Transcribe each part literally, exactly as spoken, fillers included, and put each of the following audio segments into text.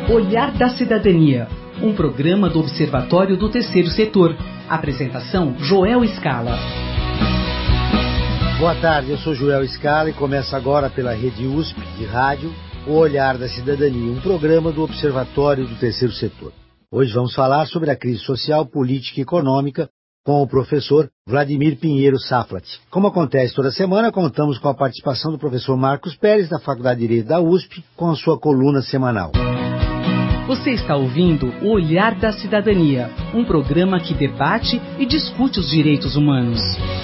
Olhar da Cidadania, um programa do Observatório do Terceiro Setor. Apresentação, Joel Scala. Boa tarde, eu sou Joel Scala e começa agora pela Rede U S P de rádio o Olhar da Cidadania, um programa do Observatório do Terceiro Setor. Hoje vamos falar sobre a crise social, política e econômica com o professor Vladimir Pinheiro Saflat. Como acontece toda semana, contamos com a participação do professor Marcos Pérez, da Faculdade de Direito da U S P, com a sua coluna semanal. Você está ouvindo o Olhar da Cidadania, um programa que debate e discute os direitos humanos.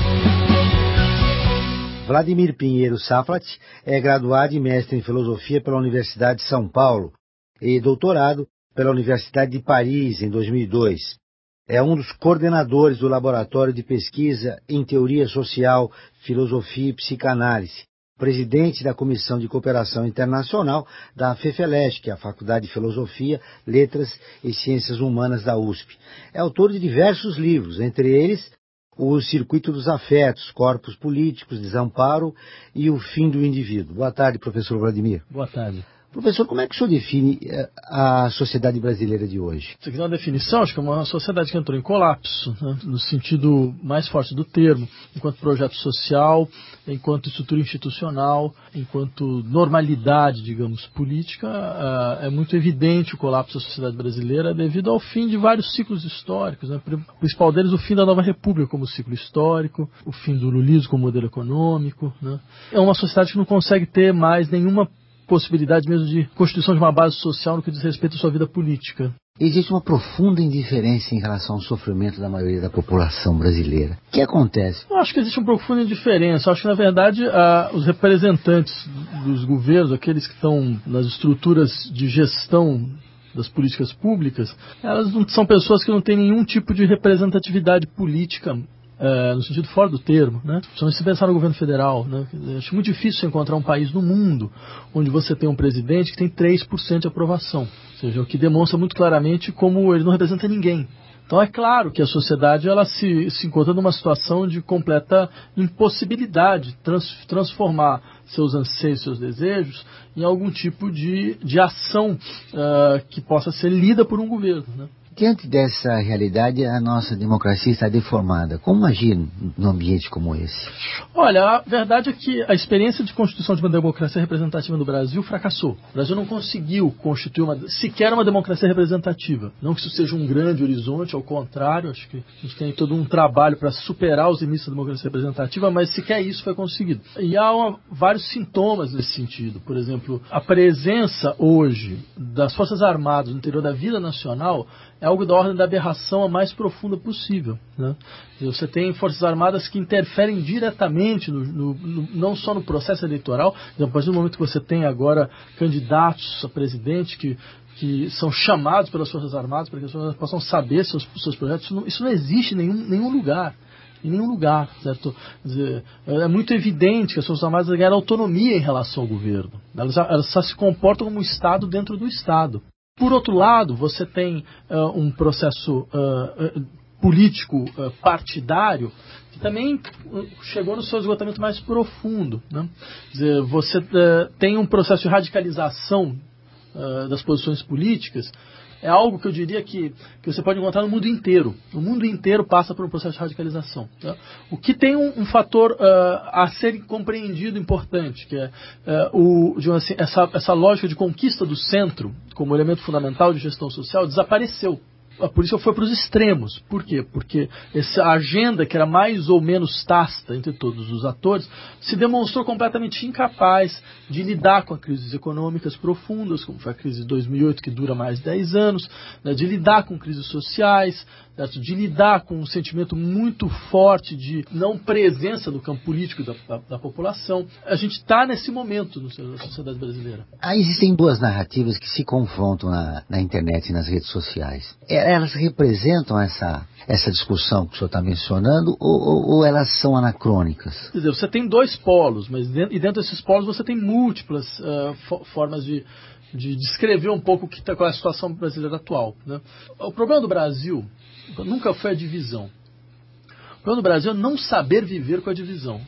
Vladimir Pinheiro Saflat é graduado e mestre em Filosofia pela Universidade de São Paulo e doutorado pela Universidade de Paris em dois mil e dois. É um dos coordenadores do Laboratório de Pesquisa em Teoria Social, Filosofia e Psicanálise, presidente da Comissão de Cooperação Internacional da FEFELESH, que é a Faculdade de Filosofia, Letras e Ciências Humanas da U S P. É autor de diversos livros, entre eles O Circuito dos Afetos, Corpos Políticos, Desamparo e O Fim do Indivíduo. Boa tarde, professor Vladimir. Boa tarde. Professor, como é que o senhor define a sociedade brasileira de hoje? Se quiser uma definição, acho que é uma sociedade que entrou em colapso, né, no sentido mais forte do termo, enquanto projeto social, enquanto estrutura institucional, enquanto normalidade, digamos, política. Uh, é muito evidente o colapso da sociedade brasileira devido ao fim de vários ciclos históricos, né, o principal deles o fim da Nova República como ciclo histórico, o fim do lulismo como modelo econômico. Né. É uma sociedade que não consegue ter mais nenhuma possibilidade mesmo de constituição de uma base social no que diz respeito à sua vida política. Existe uma profunda indiferença em relação ao sofrimento da maioria da população brasileira. O que acontece? Eu acho que existe uma profunda indiferença. Eu acho que, na verdade, ah, os representantes dos governos, aqueles que estão nas estruturas de gestão das políticas públicas, elas não são pessoas que não têm nenhum tipo de representatividade política, É, no sentido fora do termo, né? Principalmente se pensar no governo federal, né? Acho muito difícil encontrar um país no mundo onde você tem um presidente que tem três por cento de aprovação, ou seja, o que demonstra muito claramente como ele não representa ninguém. Então é claro que a sociedade ela se, se encontra numa situação de completa impossibilidade de trans, transformar seus anseios, seus desejos em algum tipo de, de ação uh, que possa ser lida por um governo, né? Diante dessa realidade, a nossa democracia está deformada. Como agir num ambiente como esse? Olha, a verdade é que a experiência de constituição de uma democracia representativa no Brasil fracassou. O Brasil não conseguiu constituir uma, sequer uma democracia representativa. Não que isso seja um grande horizonte, ao contrário, acho que a gente tem todo um trabalho para superar os limites da democracia representativa, mas sequer isso foi conseguido. E há uma, vários sintomas nesse sentido. Por exemplo, a presença hoje das Forças Armadas no interior da vida nacional é algo da ordem da aberração a mais profunda possível, né? Você tem forças armadas que interferem diretamente, no, no, no, não só no processo eleitoral, a partir do momento que você tem agora candidatos a presidente que, que são chamados pelas forças armadas para que as pessoas possam saber seus, seus projetos, isso não, isso não existe em nenhum, nenhum lugar. Em nenhum lugar, certo? Quer dizer, é muito evidente que as Forças Armadas ganharam autonomia em relação ao governo. Elas, elas só se comportam como um Estado dentro do Estado. Por outro lado, você tem uh, um processo uh, uh, político uh, partidário que também uh, chegou no seu esgotamento mais profundo, né? Quer dizer, você uh, tem um processo de radicalização uh, das posições políticas. É algo que eu diria que, que você pode encontrar no mundo inteiro. O mundo inteiro passa por um processo de radicalização. Tá? O que tem um, um fator uh, a ser compreendido importante, que é uh, o, de uma, assim, essa, essa lógica de conquista do centro, como elemento fundamental de gestão social, desapareceu. A política foi para os extremos. Por quê? Porque essa agenda, que era mais ou menos tácita entre todos os atores, se demonstrou completamente incapaz de lidar com as crises econômicas profundas, como foi a crise de dois mil e oito, que dura mais de dez anos, né, de lidar com crises sociais, certo? De lidar com um sentimento muito forte de não presença no campo político da, da, da população. A gente está nesse momento na sociedade brasileira. Ah, existem duas narrativas que se confrontam na, na internet e nas redes sociais. Elas representam essa, essa discussão que o senhor está mencionando ou, ou, ou elas são anacrônicas? Quer dizer, você tem dois polos, mas dentro, e dentro desses polos você tem múltiplas uh, fo- formas de, de descrever um pouco o que tá, qual é a situação brasileira atual, né? O problema do Brasil nunca foi a divisão. O problema do Brasil é não saber viver com a divisão. O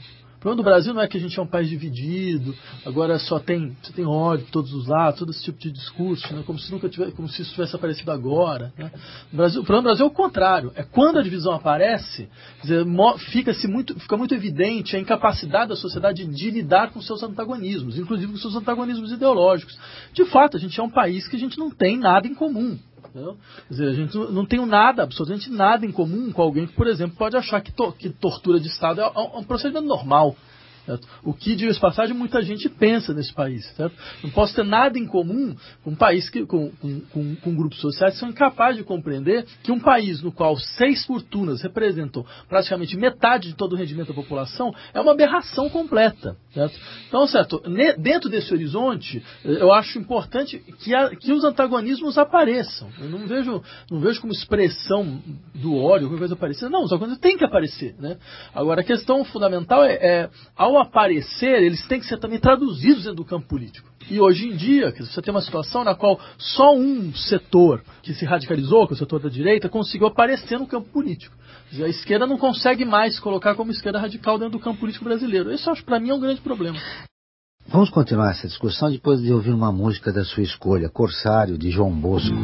problema do Brasil não é que a gente é um país dividido, agora só tem, você tem ódio de todos os lados, todo esse tipo de discurso, né? Como se nunca tivesse, como se isso tivesse aparecido agora. Né? O, Brasil, o problema do Brasil é o contrário. É quando a divisão aparece, quer dizer, fica-se muito, fica muito evidente a incapacidade da sociedade de, de lidar com seus antagonismos, inclusive com seus antagonismos ideológicos. De fato, a gente é um país que a gente não tem nada em comum. Entendeu? Quer dizer, a gente não tem nada, absolutamente nada em comum com alguém que, por exemplo, pode achar que, to, que tortura de Estado é um, um procedimento normal. Certo? O que, de passagem, muita gente pensa nesse país. Certo? Não posso ter nada em comum com um país que, com, com, com, com grupos sociais que são incapazes de compreender que um país no qual seis fortunas representam praticamente metade de todo o rendimento da população é uma aberração completa. Certo? Então, certo, ne, dentro desse horizonte, eu acho importante que, a, que os antagonismos apareçam. Eu não vejo, não vejo como expressão do ódio, alguma coisa aparecer. Não, os antagonismos têm que aparecer. Né? Agora, a questão fundamental é, é ao aparecer, eles têm que ser também traduzidos dentro do campo político. E hoje em dia, você tem uma situação na qual só um setor que se radicalizou, que é o setor da direita, conseguiu aparecer no campo político. A esquerda não consegue mais se colocar como esquerda radical dentro do campo político brasileiro. Isso, acho, para mim, é um grande problema. Vamos continuar essa discussão depois de ouvir uma música da sua escolha, Corsário, de João Bosco.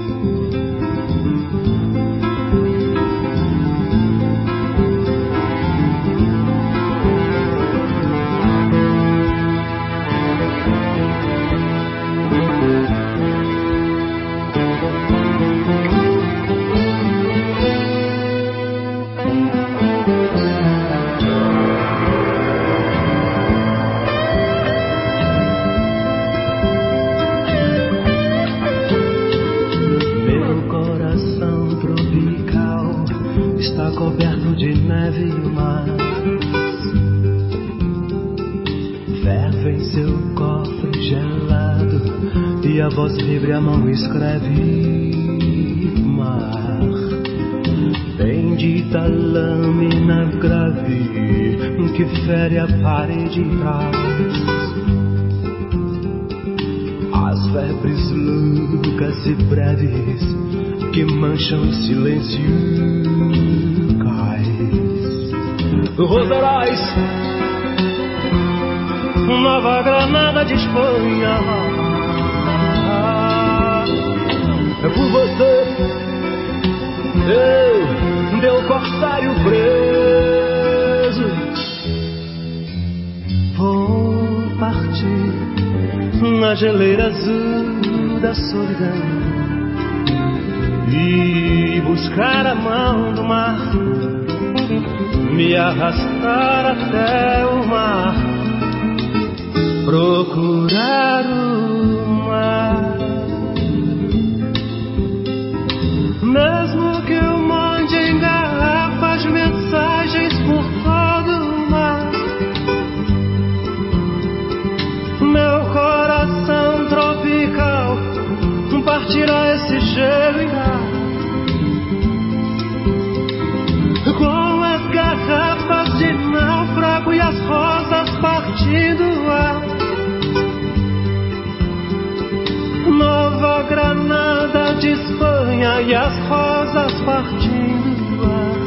A mão escreve mar, bendita lâmina grave que fere a parede e as febres loucas e breves que mancham o silêncio cais. Roseirais, Nova Granada de Espanha. É por você, eu, meu corsário preso, vou partir na geleira azul da solidão e buscar a mão do mar, me arrastar até o mar, procurar o mar. Mesmo que eu mande em garrafas mensagens por todo o mar, meu coração tropical partirá esse gelo em ar, com as garrafas de náufrago e as rosas partindo o ar. Nova Granada de Espanha e as rosas partindo o ar.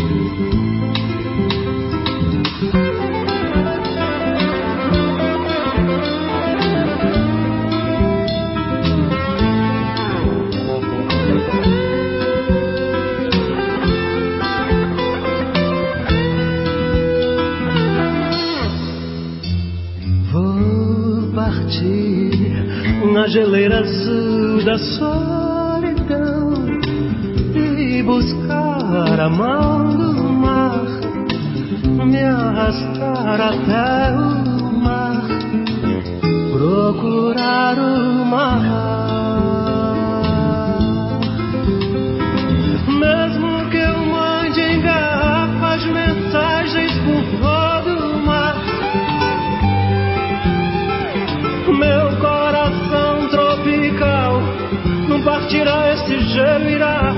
Vou partir na geleira azul da solidão e buscar a mão do mar, me arrastar até o mar, procurar o mar. Mesmo que eu mande em garrafas mensagens por todo o mar, meu coração tropical não partirá, esse gelo irá,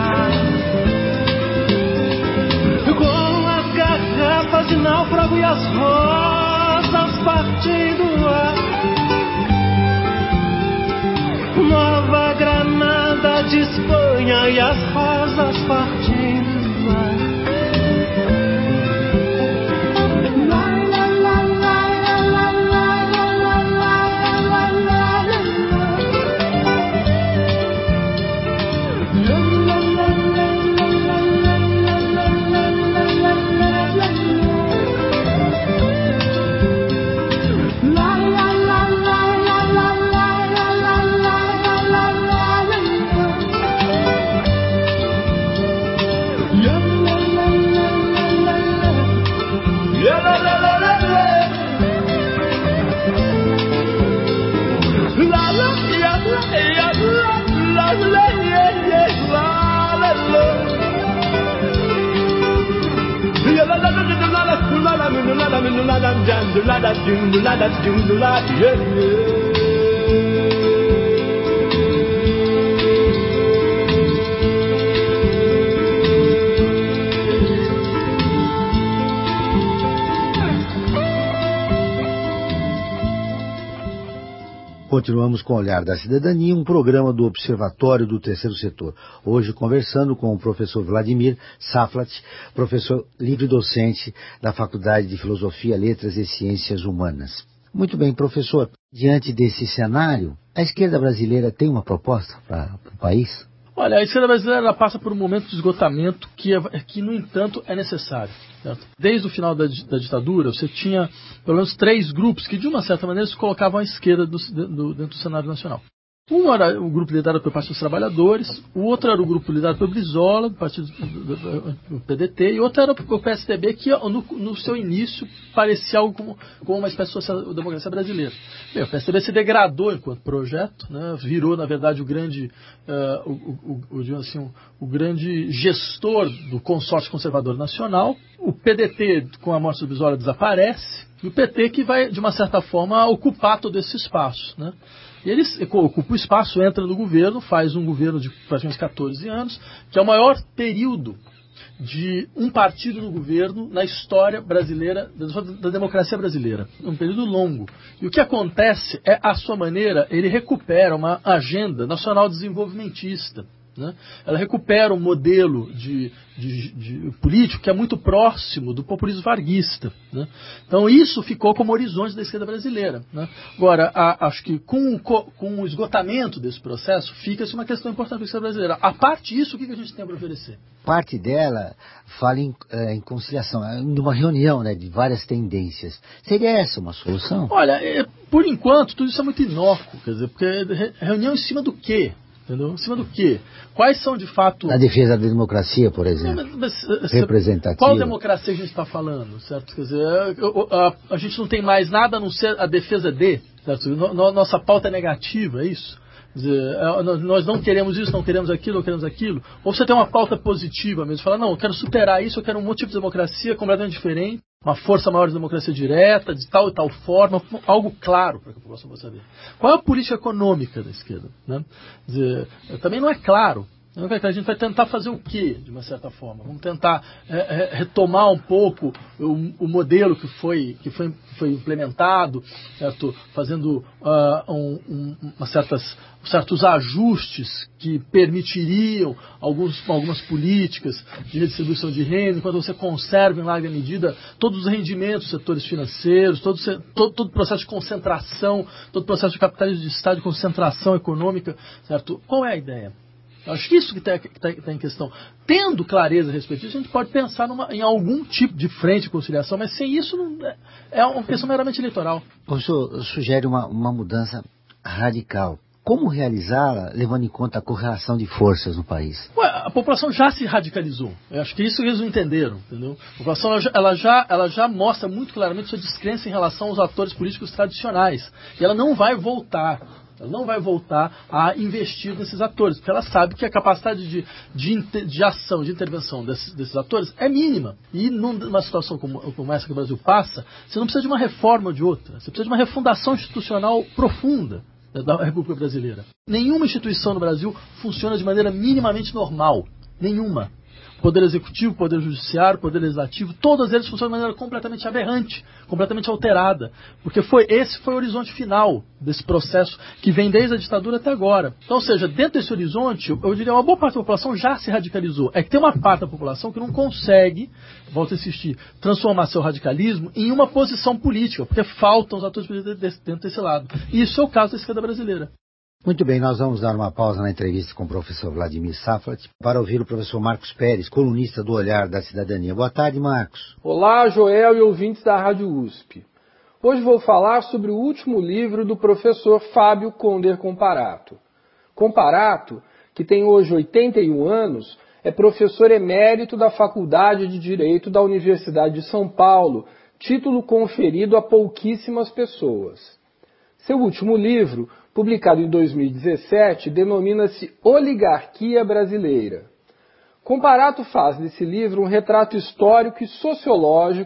com as garrafas de náufrago e as rosas partindo o ar. Nova Granada de Espanha e as rosas partindo o ar. Continuamos com o Olhar da Cidadania, um programa do Observatório do Terceiro Setor. Hoje conversando com o professor Vladimir Saflat, professor livre-docente da Faculdade de Filosofia, Letras e Ciências Humanas. Muito bem, professor. Diante desse cenário, a esquerda brasileira tem uma proposta para o país? Olha, a esquerda brasileira ela passa por um momento de esgotamento que, é, que no entanto, é necessário. Certo? Desde o final da, da ditadura, você tinha pelo menos três grupos que, de uma certa maneira, se colocavam à esquerda do, do, dentro do cenário nacional. Um era o grupo liderado pelo Partido dos Trabalhadores, o outro era o grupo liderado pelo Brizola, do Partido do, do P D T, e o outro era o P S D B, que no, no seu início parecia algo como, como uma espécie de social-democracia brasileira. Bem, o P S D B se degradou enquanto projeto, né, virou, na verdade, o grande, uh, o, o, o, assim, o, o grande gestor do consórcio conservador nacional. O P D T, com a morte do Brizola, desaparece, e o P T que vai, de uma certa forma, ocupar todo esse espaço, né? E ele ocupa o espaço, entra no governo, faz um governo de praticamente catorze anos, que é o maior período de um partido no governo na história brasileira, da democracia brasileira. Um período longo. E o que acontece é, à sua maneira, ele recupera uma agenda nacional desenvolvimentista. Né? Ela recupera um modelo de, de, de político que é muito próximo do populismo varguista. Né? Então isso ficou como horizonte da esquerda brasileira. Né? Agora, a, acho que com, com o esgotamento desse processo, fica-se uma questão importante para a esquerda brasileira. A parte disso, o que a gente tem para oferecer? Parte dela fala em, em conciliação, em uma reunião, né, de várias tendências. Seria essa uma solução? Olha, é, por enquanto, tudo isso é muito inócuo. Quer dizer, porque reunião em cima do quê? Entendeu? Em cima do quê? Quais são, de fato... A defesa da democracia, por exemplo. Mas, mas, representativa. Qual democracia a gente está falando? Certo? Quer dizer, a, a, a gente não tem mais nada a não ser a defesa de... Certo? No, nossa pauta é negativa, é isso? Quer dizer, nós não queremos isso, não queremos aquilo, não queremos aquilo. Ou você tem uma pauta positiva mesmo, fala, não, eu quero superar isso, eu quero um outro tipo de democracia completamente diferente, uma força maior de democracia direta, de tal e tal forma, algo claro para que a população possa saber. Qual é a política econômica da esquerda? Né? Quer dizer, também não é claro. A gente vai tentar fazer o quê, de uma certa forma? Vamos tentar é, é, retomar um pouco o, o modelo que foi, que foi, foi implementado, certo? Fazendo uh, um, um, uma certas, certos ajustes que permitiriam alguns, algumas políticas de redistribuição de renda, enquanto você conserva em larga medida todos os rendimentos dos setores financeiros, todo, todo, todo o processo de concentração, todo o processo de capitalismo de Estado, de concentração econômica, certo? Qual é a ideia? Acho que isso que está em questão. Tendo clareza a respeito disso, a gente pode pensar numa, em algum tipo de frente de conciliação, mas sem isso não, é uma questão meramente eleitoral. O senhor sugere uma, uma mudança radical. Como realizá-la, levando em conta a correlação de forças no país? Ué, a população já se radicalizou. Eu acho que isso eles não entenderam. Entendeu? A população ela já, ela, já, ela já mostra muito claramente sua descrença em relação aos atores políticos tradicionais. E ela não vai voltar. Ela não vai voltar a investir nesses atores, porque ela sabe que a capacidade de, de, de ação, de intervenção desses, desses atores é mínima. E numa situação como, como essa que o Brasil passa, você não precisa de uma reforma ou de outra, você precisa de uma refundação institucional profunda da República Brasileira. Nenhuma instituição no Brasil funciona de maneira minimamente normal. Nenhuma. Poder Executivo, Poder Judiciário, Poder Legislativo, todos eles funcionam de maneira completamente aberrante, completamente alterada, porque foi, esse foi o horizonte final desse processo que vem desde a ditadura até agora. Então, ou seja, dentro desse horizonte, eu diria, uma boa parte da população já se radicalizou. É que tem uma parte da população que não consegue, volto a insistir, transformar seu radicalismo em uma posição política, porque faltam os atores políticos dentro desse lado. E isso é o caso da esquerda brasileira. Muito bem, nós vamos dar uma pausa na entrevista com o professor Vladimir Saflat para ouvir o professor Marcos Pérez, colunista do Olhar da Cidadania. Boa tarde, Marcos. Olá, Joel e ouvintes da Rádio U S P. Hoje vou falar sobre o último livro do professor Fábio Conder Comparato. Comparato, que tem hoje oitenta e um anos, é professor emérito da Faculdade de Direito da Universidade de São Paulo, título conferido a pouquíssimas pessoas. Seu último livro, publicado em dois mil e dezessete, denomina-se Oligarquia Brasileira. Comparato faz nesse livro um retrato histórico e sociológico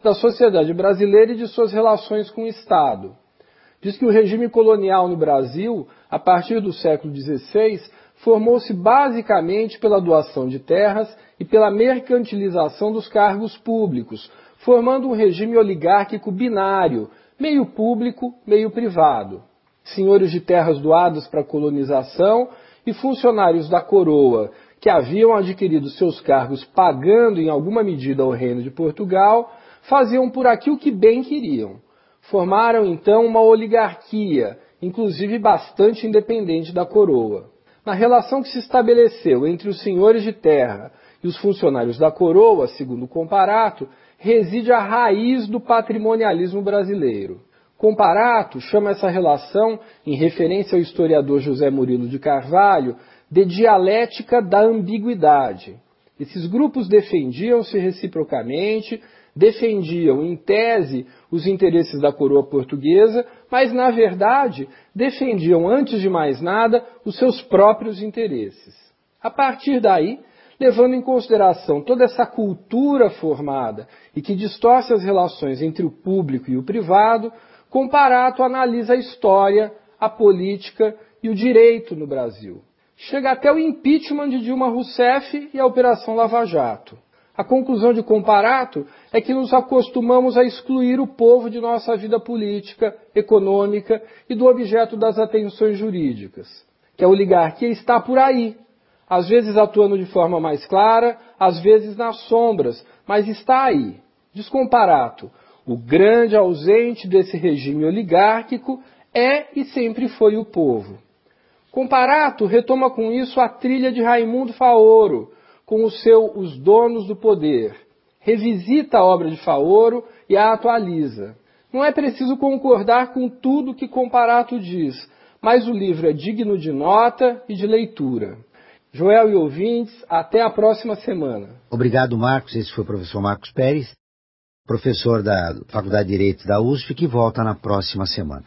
da sociedade brasileira e de suas relações com o Estado. Diz que o regime colonial no Brasil, a partir do século dezesseis, formou-se basicamente pela doação de terras e pela mercantilização dos cargos públicos, formando um regime oligárquico binário, meio público, meio privado. Senhores de terras doadas para colonização e funcionários da coroa que haviam adquirido seus cargos pagando em alguma medida ao Reino de Portugal, faziam por aqui o que bem queriam. Formaram então uma oligarquia, inclusive bastante independente da coroa. Na relação que se estabeleceu entre os senhores de terra e os funcionários da coroa, segundo Comparato, reside a raiz do patrimonialismo brasileiro. Comparato chama essa relação, em referência ao historiador José Murilo de Carvalho, de dialética da ambiguidade. Esses grupos defendiam-se reciprocamente, defendiam, em tese, os interesses da coroa portuguesa, mas, na verdade, defendiam, antes de mais nada, os seus próprios interesses. A partir daí, levando em consideração toda essa cultura formada e que distorce as relações entre o público e o privado, Comparato analisa a história, a política e o direito no Brasil. Chega até o impeachment de Dilma Rousseff e a Operação Lava Jato. A conclusão de Comparato é que nos acostumamos a excluir o povo de nossa vida política, econômica e do objeto das atenções jurídicas, que a oligarquia está por aí, às vezes atuando de forma mais clara, às vezes nas sombras, mas está aí. Diz Comparato, o grande ausente desse regime oligárquico é e sempre foi o povo. Comparato retoma com isso a trilha de Raimundo Faoro, com o seu Os Donos do Poder. Revisita a obra de Faoro e a atualiza. Não é preciso concordar com tudo que Comparato diz, mas o livro é digno de nota e de leitura. Joel e ouvintes, até a próxima semana. Obrigado, Marcos. Esse foi o professor Marcos Pérez, professor da Faculdade de Direito da U S P, que volta na próxima semana.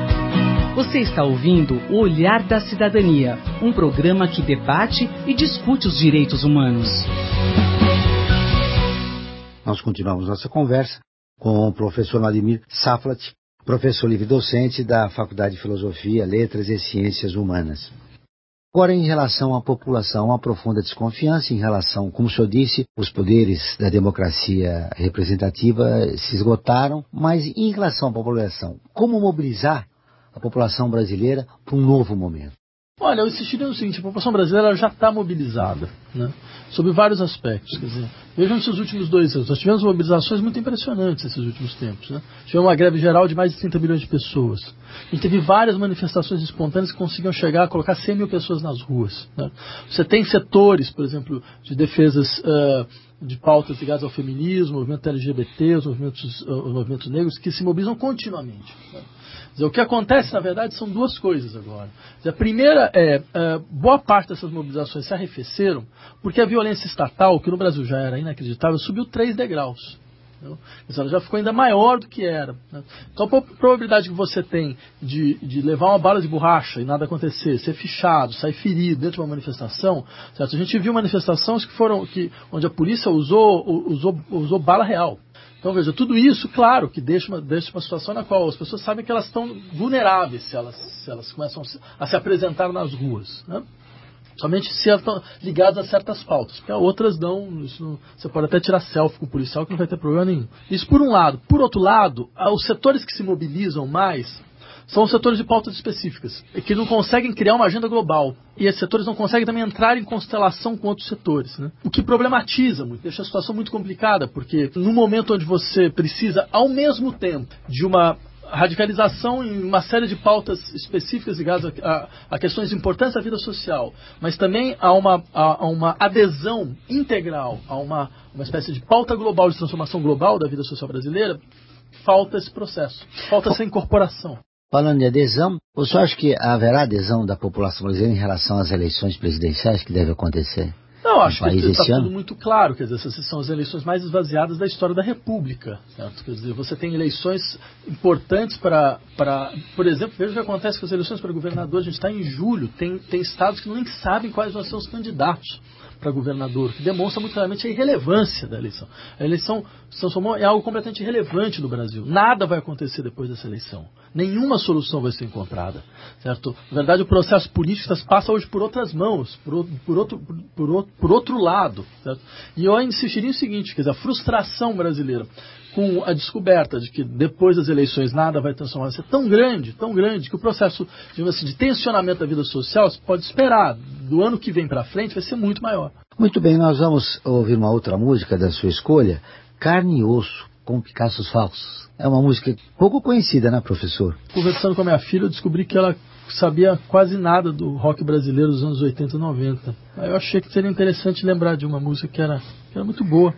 Você está ouvindo O Olhar da Cidadania, um programa que debate e discute os direitos humanos. Nós continuamos nossa conversa com o professor Vladimir Saflat, professor livre-docente da Faculdade de Filosofia, Letras e Ciências Humanas. Agora, em relação à população, uma profunda desconfiança em relação, como o senhor disse, os poderes da democracia representativa se esgotaram, mas em relação à população, como mobilizar a população brasileira para um novo momento? Olha, eu insistiria no seguinte, a população brasileira já está mobilizada, né, sobre vários aspectos. Quer dizer, vejam esses últimos dois anos, nós tivemos mobilizações muito impressionantes nesses últimos tempos. Né? Tivemos uma greve geral de mais de trinta milhões de pessoas. A gente teve várias manifestações espontâneas que conseguiam chegar a colocar cem mil pessoas nas ruas. Né? Você tem setores, por exemplo, de defesas uh, de pautas ligadas ao feminismo, movimento L G B T, os movimentos, uh, os movimentos negros, que se mobilizam continuamente. Né? O que acontece, na verdade, são duas coisas agora. A primeira é, é, boa parte dessas mobilizações se arrefeceram porque a violência estatal, que no Brasil já era inacreditável, subiu três degraus. Ela já ficou ainda maior do que era. Né? Então a probabilidade que você tem de, de levar uma bala de borracha e nada acontecer, ser fichado, sair ferido dentro de uma manifestação, certo? A gente viu manifestações que foram, que, onde a polícia usou, usou, usou bala real. Então, veja, tudo isso, claro, que deixa uma, deixa uma situação na qual as pessoas sabem que elas estão vulneráveis se elas, se elas começam a se apresentar nas ruas. Né? Somente se elas estão ligadas a certas pautas. Porque outras não, isso não, você pode até tirar selfie com o policial que não vai ter problema nenhum. Isso por um lado. Por outro lado, os setores que se mobilizam mais são os setores de pautas específicas, que não conseguem criar uma agenda global. E esses setores não conseguem também entrar em constelação com outros setores. Né? O que problematiza muito, deixa a situação muito complicada, porque no momento onde você precisa, ao mesmo tempo, de uma radicalização em uma série de pautas específicas ligadas a, a, a questões importantes da vida social, mas também a uma, a, a uma adesão integral a uma, uma espécie de pauta global, de transformação global da vida social brasileira, falta esse processo, falta essa incorporação. Falando de adesão, o senhor acha que haverá adesão da população brasileira em relação às eleições presidenciais que devem acontecer? Não, acho no país que está esse ano? tudo muito claro. Quer dizer, essas são as eleições mais esvaziadas da história da República. Certo? Quer dizer, você tem eleições importantes para, para... Por exemplo, veja o que acontece com as eleições para governador. A gente está em julho, tem, tem estados que nem sabem quais vão ser os candidatos para governador, que demonstra muito claramente a irrelevância da eleição. A eleição se transformou em algo completamente irrelevante no Brasil. Nada vai acontecer depois dessa eleição. Nenhuma solução vai ser encontrada. Certo? Na verdade, o processo político passa hoje por outras mãos, por, por, outro, por, outro, por outro lado. Certo? E eu insistiria no seguinte, quer dizer, a frustração brasileira com a descoberta de que depois das eleições nada vai transformar-se tão grande, tão grande, que o processo digamos assim, de tensionamento da vida social, se pode esperar, do ano que vem para frente, vai ser muito maior. Muito bem, nós vamos ouvir uma outra música da sua escolha, Carne e Osso, com Picassos Falsos. É uma música pouco conhecida, né, professor? Conversando com a minha filha, eu descobri que ela sabia quase nada do rock brasileiro dos anos oitenta e noventa. Aí eu achei que seria interessante lembrar de uma música que era, que era muito boa.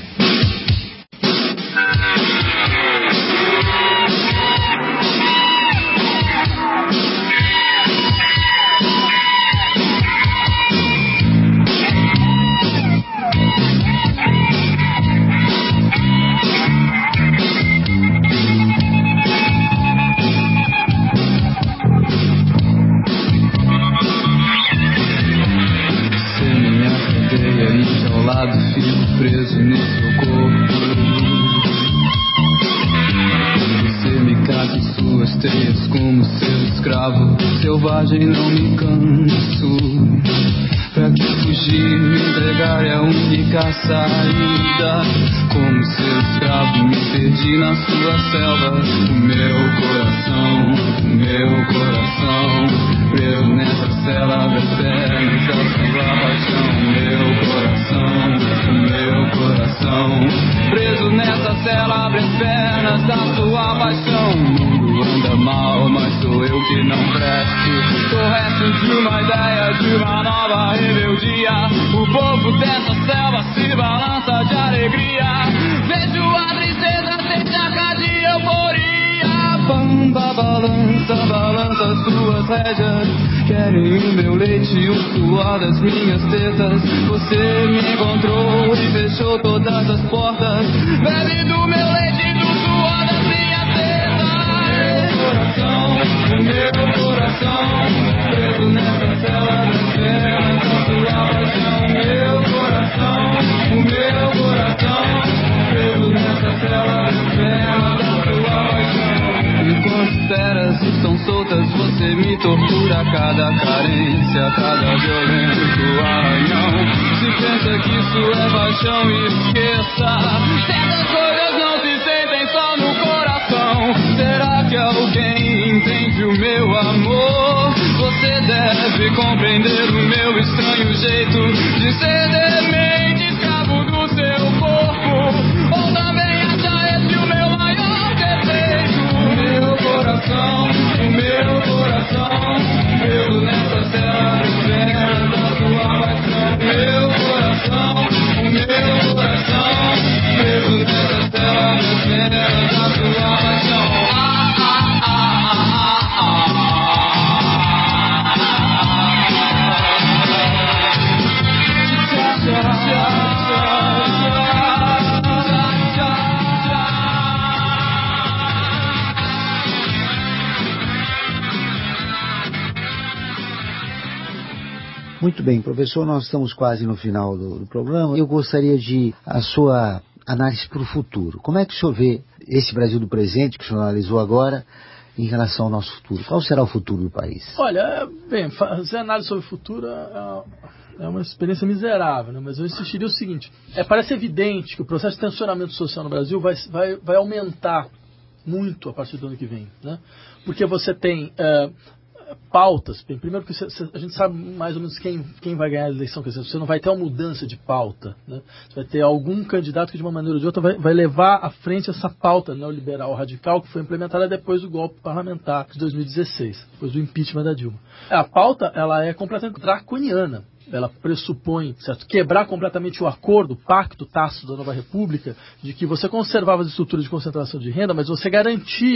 Preso no seu corpo, você me cabe suas teias como seu escravo selvagem, não me canso. Pra que fugir, me entregar é a única saída. Como seu escravo me perdi na sua selva. O meu coração, o meu coração, preso nessa cela das pernas da sua paixão. Meu coração, o meu coração, preso nessa cela, abre as pernas da sua paixão. O mundo anda mal, mas sou eu que não presto. Sou resto de uma ideia, de uma nova rebeldia. O povo dessa selva se balança de alegria. Vejo a tristeza sem chaca de euforia. Bamba balança, balança suas rédeas. Querem o meu leite e o suor das minhas tetas. Você me encontrou e fechou todas as portas. Bebe do meu leite e do suor das minhas tetas. Meu coração, meu coração, preso nessa cela das pernas da sua paixão. Meu coração, o meu coração, preso nessa cela das pernas da sua paixão. Enquanto esperas estão soltas, você me tortura. Cada carência, cada violento arranhão. Se pensa que isso é paixão, esqueça. Certas coisas não se sentem só no coração. Será que alguém entende o meu amor? Você deve compreender o meu estranho jeito de ser demente, escravo do seu corpo. Ou também acha esse o meu maior defeito. Meu coração, o meu coração, preso nessa cela das pernas da sua paixão. Meu coração, o meu coração, preso nessa cela das pernas da sua paixão. Ah, ah, ah, ah, ah, ah. Muito bem, professor, nós estamos quase no final do, do programa. Eu gostaria de a sua análise para o futuro. Como é que o senhor vê esse Brasil do presente, que o senhor analisou agora, em relação ao nosso futuro? Qual será o futuro do país? Olha, bem, fazer análise sobre o futuro é, é uma experiência miserável, né? Mas eu insistiria o seguinte, é, parece evidente que o processo de tensionamento social no Brasil vai, vai, vai aumentar muito a partir do ano que vem, né? Porque você tem... É, pautas, bem, primeiro que a gente sabe mais ou menos quem, quem vai ganhar a eleição, quer dizer, você não vai ter uma mudança de pauta, né? Você vai ter algum candidato que de uma maneira ou de outra vai, vai levar à frente essa pauta neoliberal radical que foi implementada depois do golpe parlamentar de dois mil e dezesseis, depois do impeachment da Dilma. A pauta, ela é completamente draconiana. Ela pressupõe, certo, quebrar completamente o acordo, o pacto tácito da Nova República, de que você conservava as estruturas de concentração de renda, mas você garantia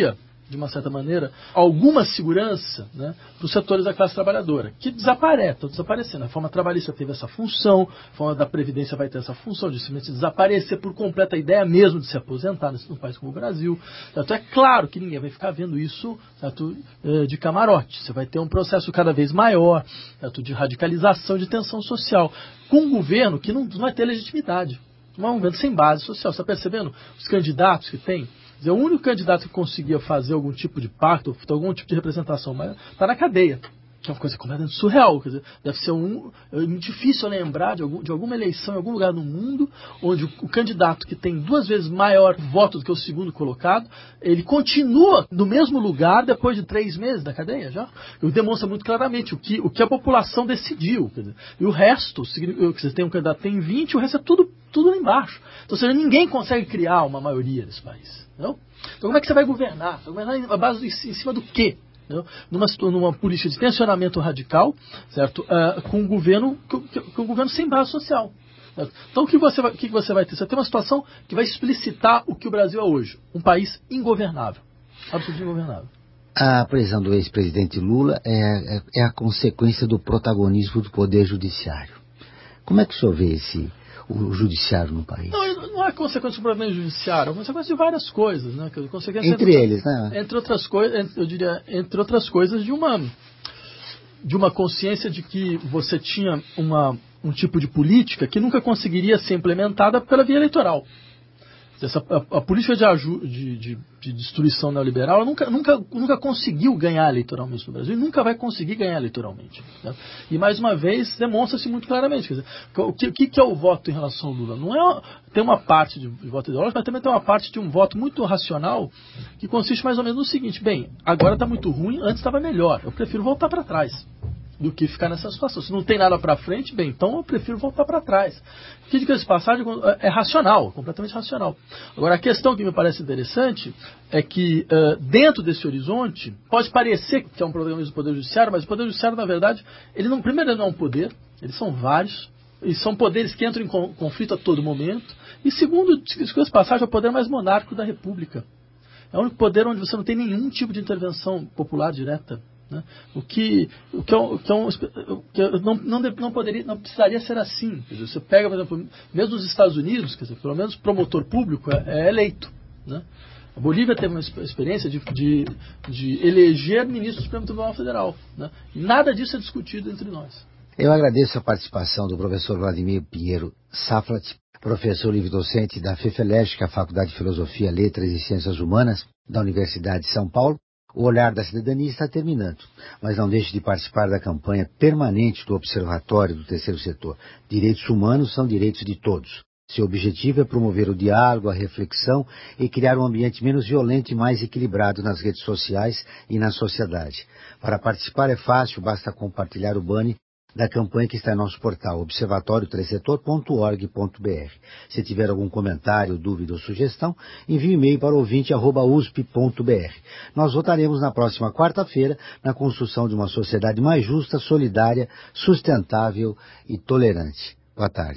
de uma certa maneira, alguma segurança, né, para os setores da classe trabalhadora, que desaparecem, estão desaparecendo. A reforma trabalhista teve essa função, a reforma da Previdência vai ter essa função de simplesmente desaparecer por completo a ideia mesmo de se aposentar num país como o Brasil. Certo? É claro que ninguém vai ficar vendo isso, certo, de camarote. Você vai ter um processo cada vez maior, certo, de radicalização, de tensão social, com um governo que não, não vai ter legitimidade. Um governo sem base social. Você está percebendo os candidatos que tem? O único candidato que conseguia fazer algum tipo de pacto, algum tipo de representação, mas está na cadeia, que é uma coisa completamente surreal. Quer dizer, deve ser um, é muito difícil lembrar de, algum, de alguma eleição em algum lugar no mundo onde o, o candidato que tem duas vezes maior voto do que o segundo colocado, ele continua no mesmo lugar depois de três meses da cadeia já. Ele demonstra muito claramente o que, o que a população decidiu. Quer dizer, e o resto, você tem um candidato que tem vinte, o resto é tudo, tudo lá embaixo. Então, ou seja, ninguém consegue criar uma maioria nesse país. Não? Então como é que você vai governar? Vai governar a base de, em cima do quê? Não? Numa, numa política de tensionamento radical, certo? Uh, com um governo, com, com um governo sem base social. Certo? Então o que, você vai, o que você vai ter? Você tem uma situação que vai explicitar o que o Brasil é hoje. Um país ingovernável. Absolutamente ingovernável. A prisão do ex-presidente Lula é, é, é a consequência do protagonismo do Poder Judiciário. Como é que o senhor vê esse... o judiciário no país? Não, não é consequência do problema judiciário, é consequência de várias coisas, né? Consequência entre de, eles, né? Entre outras coisas, eu diria, entre outras coisas, de uma, de uma consciência de que você tinha uma, um tipo de política que nunca conseguiria ser implementada pela via eleitoral. Essa, a, a política de, aju, de, de, de destruição neoliberal ela nunca, nunca, nunca conseguiu ganhar eleitoralmente no Brasil e nunca vai conseguir ganhar eleitoralmente. Né? E, mais uma vez, demonstra-se muito claramente. Quer dizer, o que, que é o voto em relação ao Lula? Não é, tem uma parte de voto ideológico, mas também tem uma parte de um voto muito racional que consiste mais ou menos no seguinte: bem, agora está muito ruim, antes estava melhor, eu prefiro voltar para trás do que ficar nessa situação. Se não tem nada para frente, bem, então eu prefiro voltar para trás. O que diga esse passagem é racional, completamente racional. Agora, a questão que me parece interessante é que uh, dentro desse horizonte, pode parecer que é um protagonismo do Poder Judiciário, mas o Poder Judiciário, na verdade, ele não, primeiro, ele não é um poder, eles são vários, e são poderes que entram em conflito a todo momento, e segundo, diga esse passagem, é o poder mais monárquico da República. É o único poder onde você não tem nenhum tipo de intervenção popular direta. Né? O que, o que, é um, o que, é um, o que não, não, não, poderia, não precisaria ser assim. Quer dizer, você pega, por exemplo, mesmo nos Estados Unidos, quer dizer, pelo menos o promotor público é, é eleito. Né? A Bolívia teve uma experiência de, de, de eleger ministro do Supremo Tribunal Federal. Né? E nada disso é discutido entre nós. Eu agradeço a participação do professor Vladimir Pinheiro Saflat, professor livre-docente da FEFELESH, que é a Faculdade de Filosofia, Letras e Ciências Humanas da Universidade de São Paulo. O Olhar da Cidadania está terminando, mas não deixe de participar da campanha permanente do Observatório do Terceiro Setor. Direitos humanos são direitos de todos. Seu objetivo é promover o diálogo, a reflexão e criar um ambiente menos violento e mais equilibrado nas redes sociais e na sociedade. Para participar é fácil, basta compartilhar o banner da campanha que está em nosso portal, observatório três setor ponto org ponto br. Se tiver algum comentário, dúvida ou sugestão, envie um e-mail para ouvinte arroba usp ponto br. Nós votaremos na próxima quarta-feira na construção de uma sociedade mais justa, solidária, sustentável e tolerante. Boa tarde.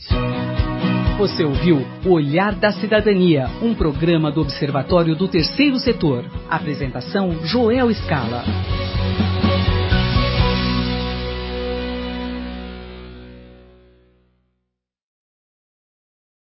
Você ouviu O Olhar da Cidadania, um programa do Observatório do Terceiro Setor. Apresentação Joel Scala.